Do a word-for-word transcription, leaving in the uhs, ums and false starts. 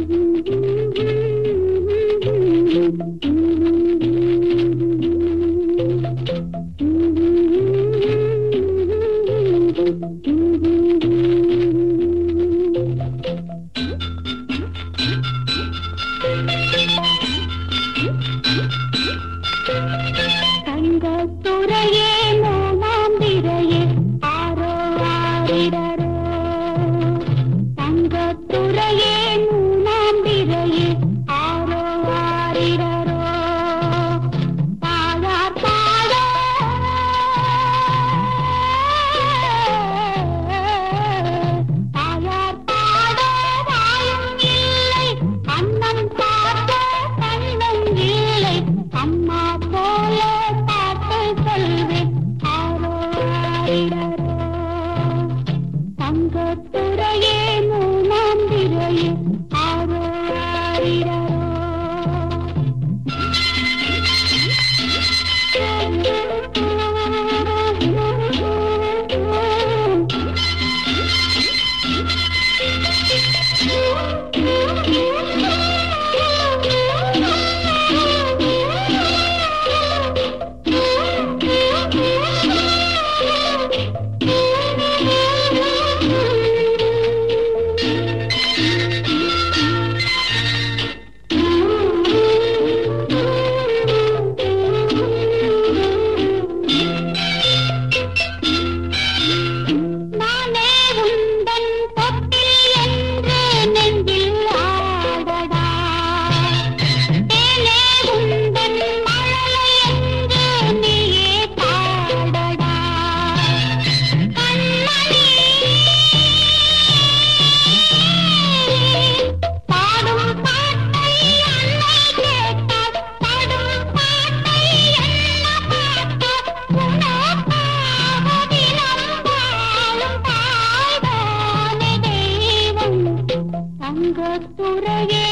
தங்கத்துறையே மூணாம்பிரையே ஆரோ ஆரிரரோ. தங்கத்துறையே மூணாம்பிரையே ஆரோ ஆரிரரோ. தாயார் பாட தாயார் பாட வாயும் இல்லை, அண்ணன் பார்த்த கண்ணன் இல்லை. அம்மா போல பாட்டு சொல்வேன் ஆரோ ஆரிரரோ. தங்கத்துறையே மூணாம்பிரையே ஆரோ ஆரிரரோ. நானே உந்தன் தொட்டில் என்று நெஞ்சில் ஆடடா. தேனே உந்தன் மழலை என்று நீயே பாடடா. கண்மணி பாடும் பாட்டை அன்னை கேட்டால், பாடும் பாட்டை என்ன பார்த்தால், உனக்காக தினம் வாழும் தாய்தானே தெய்வம். தங்கத்துறையே